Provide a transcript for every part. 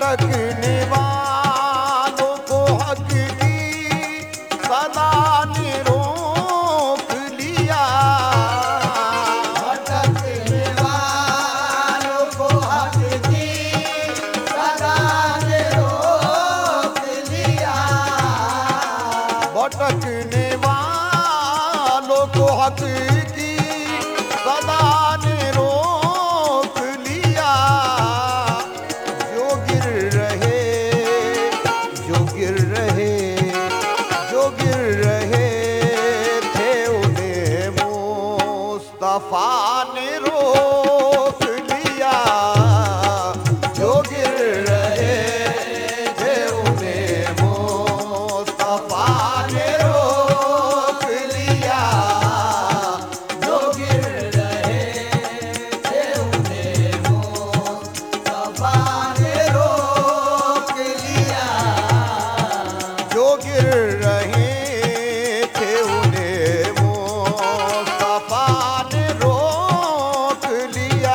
भटकने वालों को हक की सदा ने रोक लिया। भटकने वालों को हक की सदा ने रोक लिया। भटकने वालों को हक की सदा ने रोक लिया। जो गिर रहे जो गिर रहे जो गिर रहे थे उन्हें मुस्तफा ने रोक लिया। जो गिर रहे थे उन्हें मुस्तफा ने रोक लिया। जो गिर रहे थे उन्हें मुस्तफा ने रोक लिया। जो गिर रहे थे उन्हें मुस्तफा ने रोक लिया।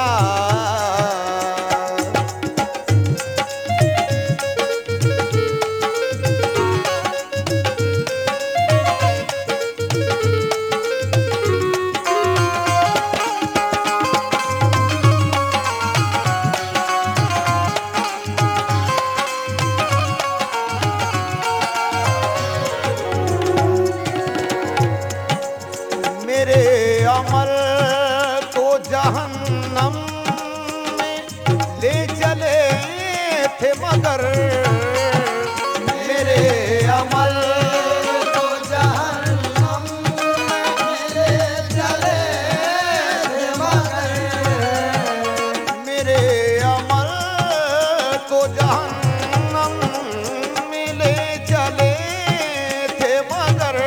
मेरे अमल तो जहन्नम में ले चले थे मगर मेरे अमल तो जहन्नम में ले चले थे मगर। मेरे अमल तो जहन्नम में ले चले थे मगर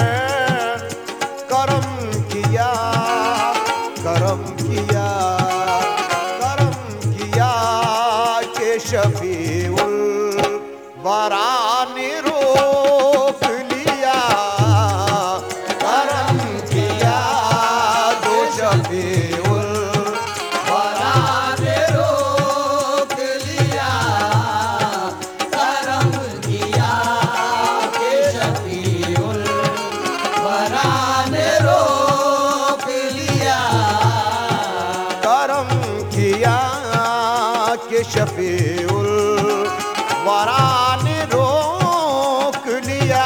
करम किया करम किया करम किया के शफीउल वरा ने रोक लिया। करम किया जो शफीउल वरा ने रोक लिया। करम किया के शफीउल वरा ने रोक लिया। करम किया के शफीउल वरा ने रोक लिया।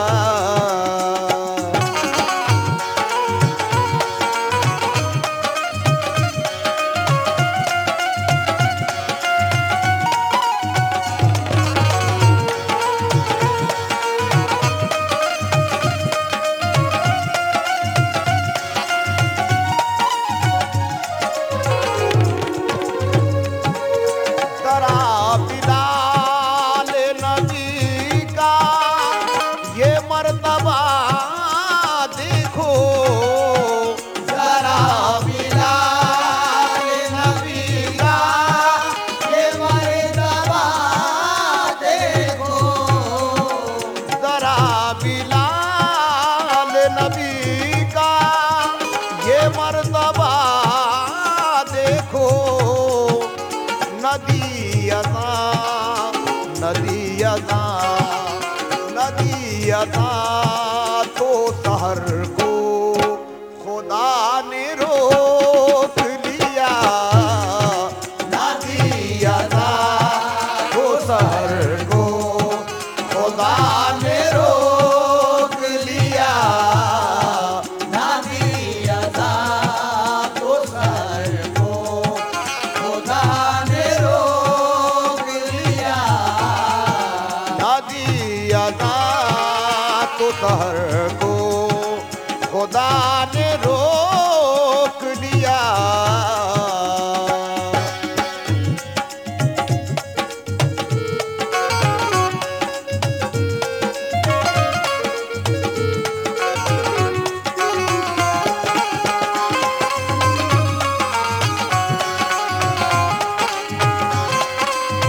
जरा बिलाल नबी का ये मर्तबा देखो। जरा बिलाल नबी का ये मर्तबा देखो। जरा बिलाल नबी का ये मर्तबा देखो। नदी अदा नदी अदा नदी अदा तो सहर को खुदा ने रोक लिया। नदी अदा तो सहर को खुदा ने रोक लिया। नदी अदा तो सर को खुदा ने रोक लिया। नदी अदा तो सहर को खुदा ने रोक लिया।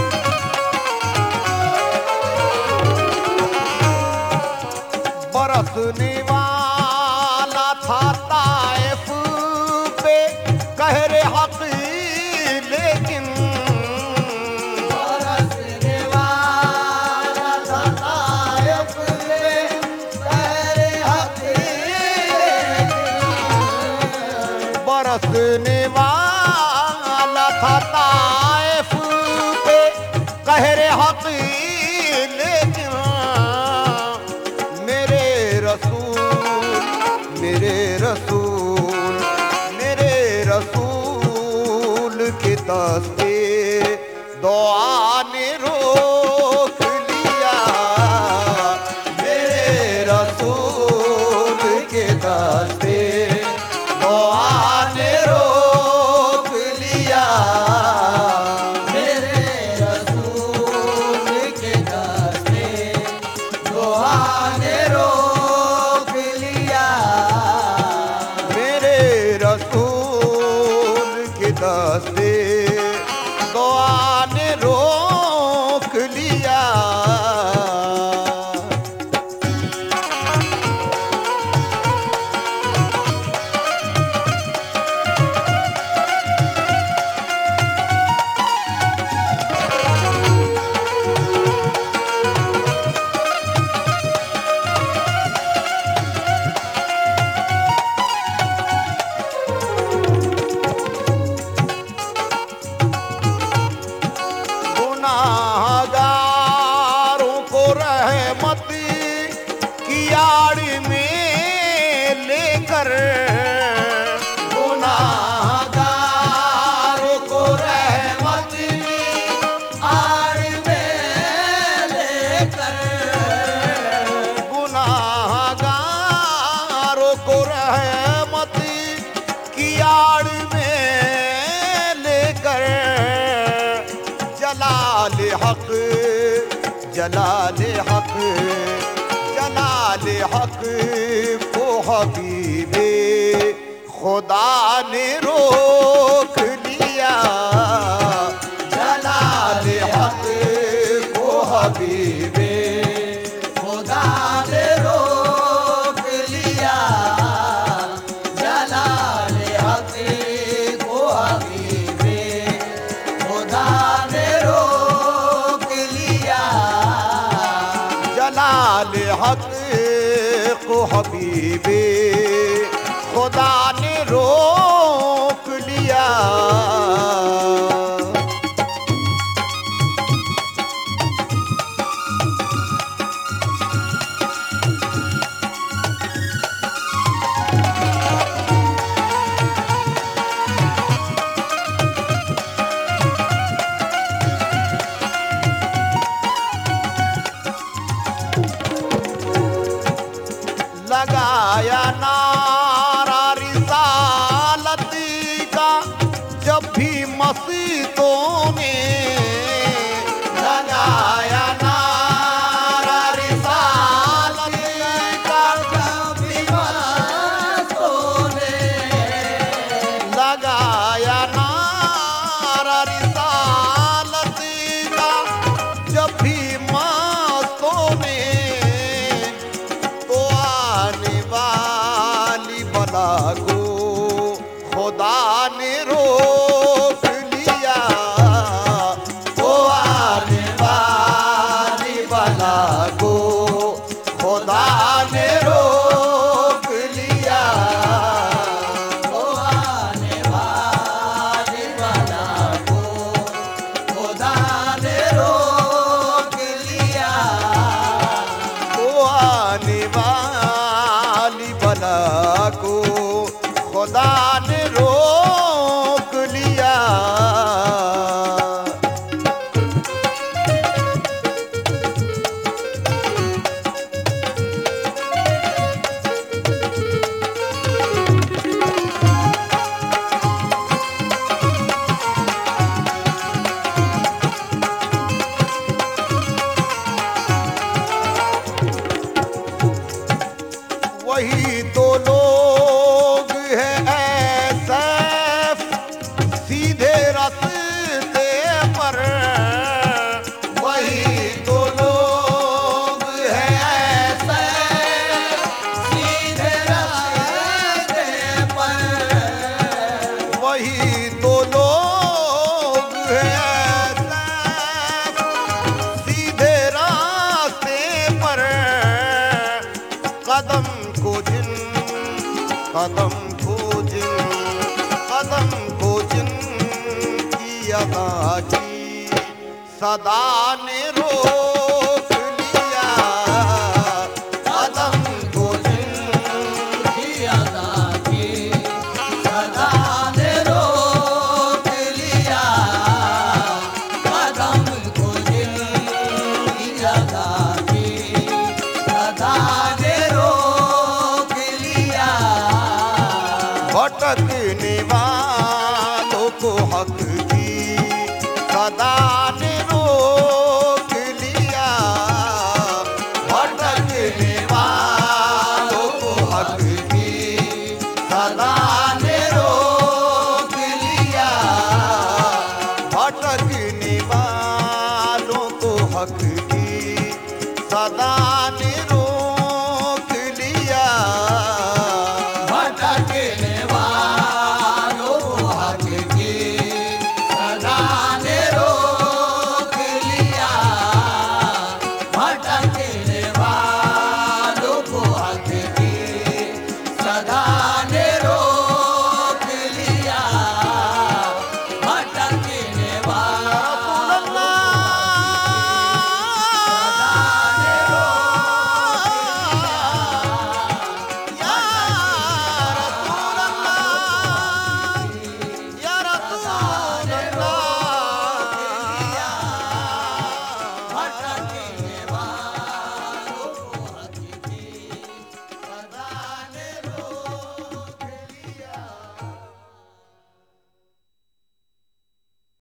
बरस लेकिन मेरे रसूल मेरे रसूल मेरे रसूल के दस्ते दुआ ने रोक लिया। मेरे रसूल के दस्ते दुआ ने रोक लिया। मेरे रसूल के दस्ते दुआ ने रोक लिया। मेरे रसूल के दस्ते दुआ ने रोक लिया। गुनाहगारों को रहमत की आड़ में लेकर गुनाहगारों को रहमत की आड़ में लेकर गुनाहगारों को रहमत की आड़ में लेकर जलाल हक जलाल हक जलाल हक को हबीबे खुदा ने रोक लिया। जलाल हक को हबीबे खुदा ने रोक लिया। जलाल हक को हबीबे खुदा ने रोक लिया। जलाल हक को हबीबे खुदा ने रोक लिया। लगाया नारा रिसालत का जब भी मस्जिदों ने लगाया नारा रिसालत का जब भी मस्तों ने लगाया नारा रिसालत का जब भी मस्तों ने तो आने वाली बला को खुदा ने रोक लिया। तो आने वाली बला को खुदा ने रोक लिया। तो आने वाली बला को खुदा ने रोक लिया। तो आने वाली बला को खुदा ने रोक लिया। वही तो लोग हैं ऐसे सीधे रास्ते पर। वही तो लोग हैं ऐसे सीधे रास्ते पर। वही तो लोग हैं ऐसे सीधे रास्ते पर। कदम को जिन कदम को जिन कदम को जिन की अदा की सदा ने रोक लिया कदम को जिनकी अदा की सदा ने रोक लिया कदम को जिनकी अदा की सदा ने रोक लिया भटकने वालों को हक दी सदा ने रोक लिया भटकने वालों को हक दी सदा ने रोक लिया भटकने वालों को हक दी सदा